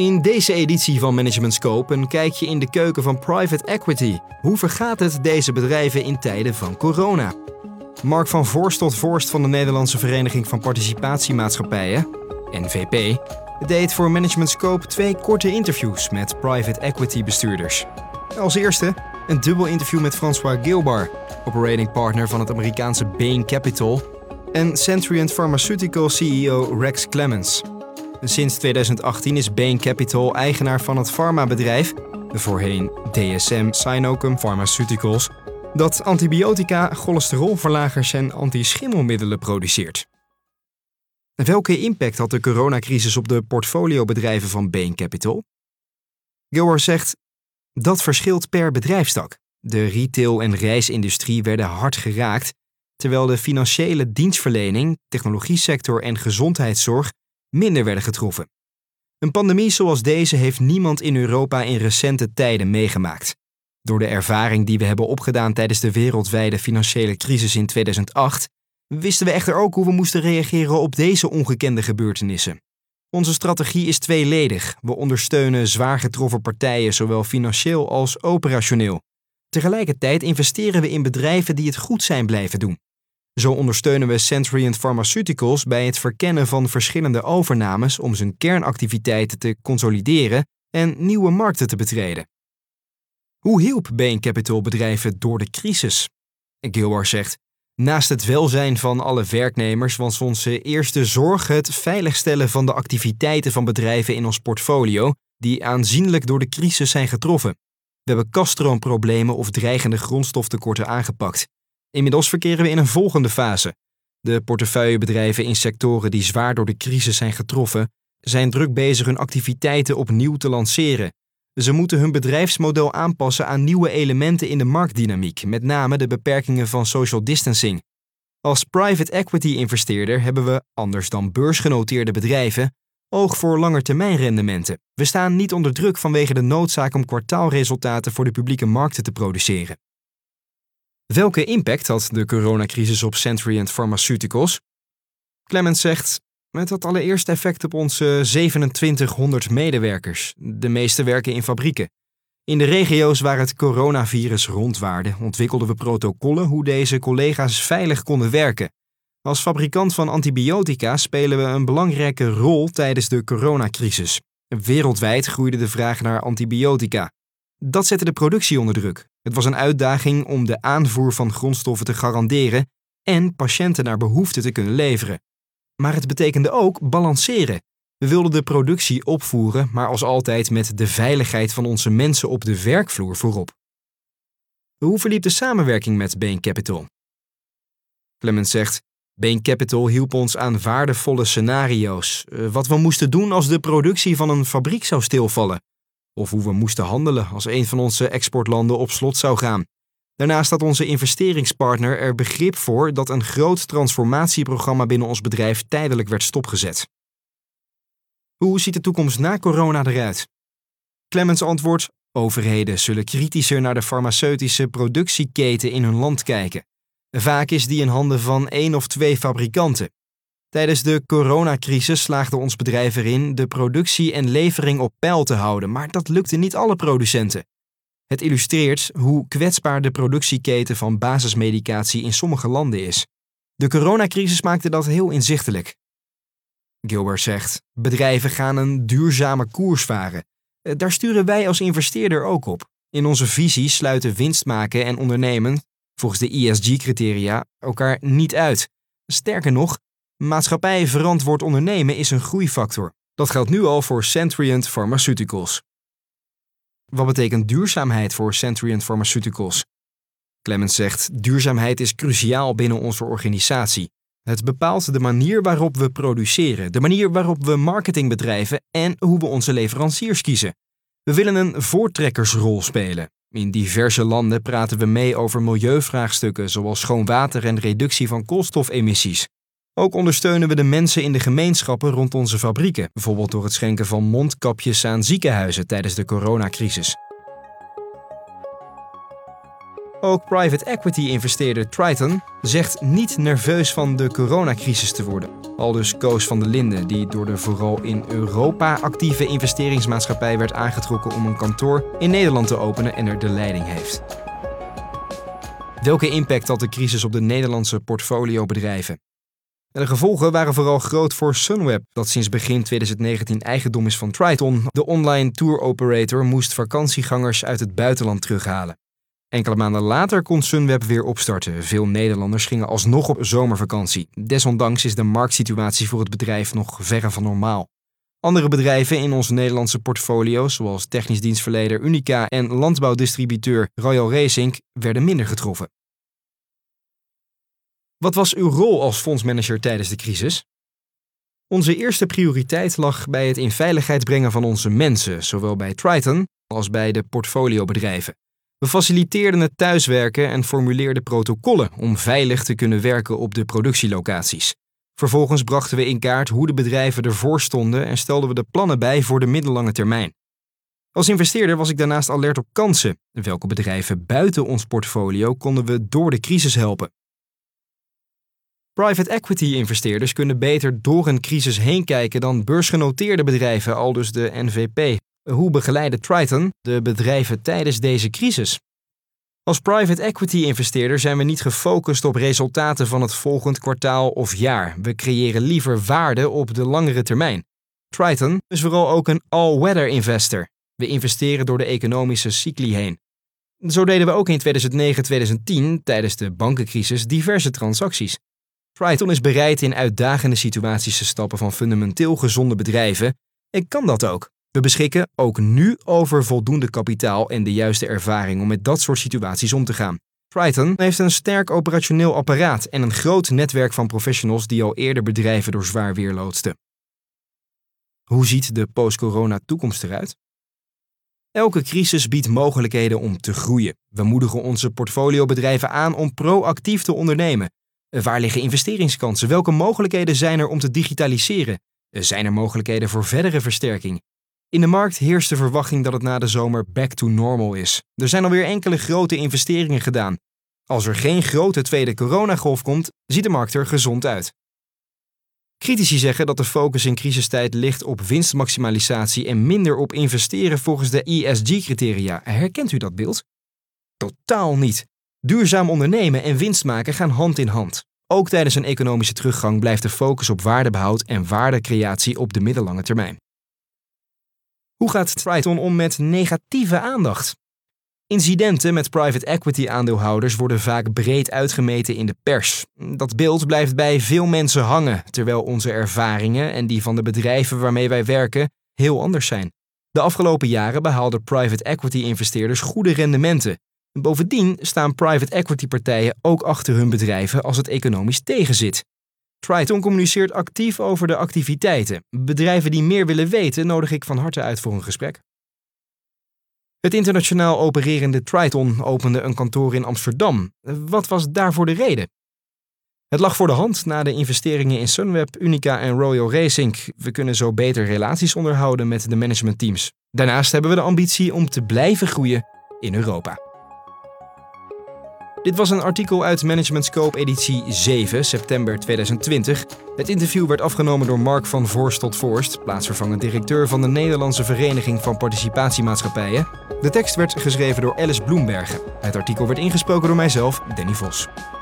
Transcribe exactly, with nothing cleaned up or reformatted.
In deze editie van Management Scope een kijkje in de keuken van private equity. Hoe vergaat het deze bedrijven in tijden van corona? Mark van Voorst tot Voorst van de Nederlandse Vereniging van Participatiemaatschappijen, N V P, deed voor Management Scope twee korte interviews met private equity bestuurders. Als eerste een dubbel interview met François Gilbar, operating partner van het Amerikaanse Bain Capital, en Centriant Pharmaceutical C E O Rex Clemens. Sinds tweeduizend achttien is Bain Capital eigenaar van het farmabedrijf, voorheen D S M Sinochem Pharmaceuticals, dat antibiotica, cholesterolverlagers en antischimmelmiddelen produceert. Welke impact had de coronacrisis op de portfoliobedrijven van Bain Capital? Gilbar zegt, dat verschilt per bedrijfstak. De retail- en reisindustrie werden hard geraakt, terwijl de financiële dienstverlening, technologiesector en gezondheidszorg minder werden getroffen. Een pandemie zoals deze heeft niemand in Europa in recente tijden meegemaakt. Door de ervaring die we hebben opgedaan tijdens de wereldwijde financiële crisis in tweeduizend acht, wisten we echter ook hoe we moesten reageren op deze ongekende gebeurtenissen. Onze strategie is tweeledig. We ondersteunen zwaar getroffen partijen, zowel financieel als operationeel. Tegelijkertijd investeren we in bedrijven die het goed zijn blijven doen. Zo ondersteunen we Centriant Pharmaceuticals bij het verkennen van verschillende overnames om zijn kernactiviteiten te consolideren en nieuwe markten te betreden. Hoe hielp Bain Capital bedrijven door de crisis? Gilbar zegt, naast het welzijn van alle werknemers was onze eerste zorg het veiligstellen van de activiteiten van bedrijven in ons portfolio die aanzienlijk door de crisis zijn getroffen. We hebben kaststroomproblemen of dreigende grondstoftekorten aangepakt. Inmiddels verkeren we in een volgende fase. De portefeuillebedrijven in sectoren die zwaar door de crisis zijn getroffen, zijn druk bezig hun activiteiten opnieuw te lanceren. Ze moeten hun bedrijfsmodel aanpassen aan nieuwe elementen in de marktdynamiek, met name de beperkingen van social distancing. Als private equity investeerder hebben we, anders dan beursgenoteerde bedrijven, oog voor langetermijnrendementen. We staan niet onder druk vanwege de noodzaak om kwartaalresultaten voor de publieke markten te produceren. Welke impact had de coronacrisis op Centriant Pharmaceuticals? Clemens zegt, het had allereerst effect op onze zevenentwintighonderd medewerkers. De meeste werken in fabrieken. In de regio's waar het coronavirus rondwaarde, ontwikkelden we protocollen hoe deze collega's veilig konden werken. Als fabrikant van antibiotica spelen we een belangrijke rol tijdens de coronacrisis. Wereldwijd groeide de vraag naar antibiotica. Dat zette de productie onder druk. Het was een uitdaging om de aanvoer van grondstoffen te garanderen en patiënten naar behoefte te kunnen leveren. Maar het betekende ook balanceren. We wilden de productie opvoeren, maar als altijd met de veiligheid van onze mensen op de werkvloer voorop. Hoe verliep de samenwerking met Bain Capital? Clemens zegt, Bain Capital hielp ons aan waardevolle scenario's. Wat we moesten doen als de productie van een fabriek zou stilvallen. Of hoe we moesten handelen als een van onze exportlanden op slot zou gaan. Daarnaast had onze investeringspartner er begrip voor dat een groot transformatieprogramma binnen ons bedrijf tijdelijk werd stopgezet. Hoe ziet de toekomst na corona eruit? Clemens antwoordt, overheden zullen kritischer naar de farmaceutische productieketen in hun land kijken. Vaak is die in handen van één of twee fabrikanten. Tijdens de coronacrisis slaagde ons bedrijf erin de productie en levering op peil te houden, maar dat lukte niet alle producenten. Het illustreert hoe kwetsbaar de productieketen van basismedicatie in sommige landen is. De coronacrisis maakte dat heel inzichtelijk. Gilbar zegt, bedrijven gaan een duurzame koers varen. Daar sturen wij als investeerder ook op. In onze visie sluiten winst maken en ondernemen, volgens de E S G-criteria, elkaar niet uit. Sterker nog, maatschappij verantwoord ondernemen is een groeifactor. Dat geldt nu al voor Centriant Pharmaceuticals. Wat betekent duurzaamheid voor Centriant Pharmaceuticals? Clemens zegt, duurzaamheid is cruciaal binnen onze organisatie. Het bepaalt de manier waarop we produceren, de manier waarop we marketing bedrijven en hoe we onze leveranciers kiezen. We willen een voortrekkersrol spelen. In diverse landen praten we mee over milieuvraagstukken zoals schoon water en reductie van koolstofemissies. Ook ondersteunen we de mensen in de gemeenschappen rond onze fabrieken, bijvoorbeeld door het schenken van mondkapjes aan ziekenhuizen tijdens de coronacrisis. Ook private equity investeerder Triton zegt niet nerveus van de coronacrisis te worden. Aldus Koos van der Linden, die door de vooral in Europa actieve investeringsmaatschappij werd aangetrokken om een kantoor in Nederland te openen en er de leiding heeft. Welke impact had de crisis op de Nederlandse portfoliobedrijven? De gevolgen waren vooral groot voor Sunweb, dat sinds begin twintig negentien eigendom is van Triton. De online tour operator moest vakantiegangers uit het buitenland terughalen. Enkele maanden later kon Sunweb weer opstarten. Veel Nederlanders gingen alsnog op zomervakantie. Desondanks is de marktsituatie voor het bedrijf nog verre van normaal. Andere bedrijven in ons Nederlandse portfolio, zoals technisch dienstverlener Unica en landbouwdistributeur Royal Racing, werden minder getroffen. Wat was uw rol als fondsmanager tijdens de crisis? Onze eerste prioriteit lag bij het in veiligheid brengen van onze mensen, zowel bij Triton als bij de portfoliobedrijven. We faciliteerden het thuiswerken en formuleerden protocollen om veilig te kunnen werken op de productielocaties. Vervolgens brachten we in kaart hoe de bedrijven ervoor stonden en stelden we de plannen bij voor de middellange termijn. Als investeerder was ik daarnaast alert op kansen. Welke bedrijven buiten ons portfolio konden we door de crisis helpen? Private equity investeerders kunnen beter door een crisis heen kijken dan beursgenoteerde bedrijven, aldus de N V P. Hoe begeleidde Triton de bedrijven tijdens deze crisis? Als private equity investeerder zijn we niet gefocust op resultaten van het volgend kwartaal of jaar. We creëren liever waarde op de langere termijn. Triton is vooral ook een all-weather investor. We investeren door de economische cycli heen. Zo deden we ook in tweeduizend negen tweeduizend tien tijdens de bankencrisis diverse transacties. Triton is bereid in uitdagende situaties te stappen van fundamenteel gezonde bedrijven en kan dat ook. We beschikken ook nu over voldoende kapitaal en de juiste ervaring om met dat soort situaties om te gaan. Triton heeft een sterk operationeel apparaat en een groot netwerk van professionals die al eerder bedrijven door zwaar weer loodsten. Hoe ziet de post-corona toekomst eruit? Elke crisis biedt mogelijkheden om te groeien. We moedigen onze portfoliobedrijven aan om proactief te ondernemen. Waar liggen investeringskansen? Welke mogelijkheden zijn er om te digitaliseren? Zijn er mogelijkheden voor verdere versterking? In de markt heerst de verwachting dat het na de zomer back to normal is. Er zijn alweer enkele grote investeringen gedaan. Als er geen grote tweede coronagolf komt, ziet de markt er gezond uit. Critici zeggen dat de focus in crisistijd ligt op winstmaximalisatie en minder op investeren volgens de E S G-criteria. Herkent u dat beeld? Totaal niet. Duurzaam ondernemen en winst maken gaan hand in hand. Ook tijdens een economische teruggang blijft de focus op waardebehoud en waardecreatie op de middellange termijn. Hoe gaat Triton om met negatieve aandacht? Incidenten met private equity aandeelhouders worden vaak breed uitgemeten in de pers. Dat beeld blijft bij veel mensen hangen, terwijl onze ervaringen en die van de bedrijven waarmee wij werken heel anders zijn. De afgelopen jaren behaalden private equity investeerders goede rendementen. Bovendien staan private equity partijen ook achter hun bedrijven als het economisch tegenzit. Triton communiceert actief over de activiteiten. Bedrijven die meer willen weten nodig ik van harte uit voor een gesprek. Het internationaal opererende Triton opende een kantoor in Amsterdam. Wat was daarvoor de reden? Het lag voor de hand na de investeringen in Sunweb, Unica en Royal Racing. We kunnen zo beter relaties onderhouden met de managementteams. Daarnaast hebben we de ambitie om te blijven groeien in Europa. Dit was een artikel uit Management Scope editie zeven, september tweeduizend twintig. Het interview werd afgenomen door Mark van Voorst tot Voorst, plaatsvervangend directeur van de Nederlandse Vereniging van Participatiemaatschappijen. De tekst werd geschreven door Alice Bloembergen. Het artikel werd ingesproken door mijzelf, Danny Vos.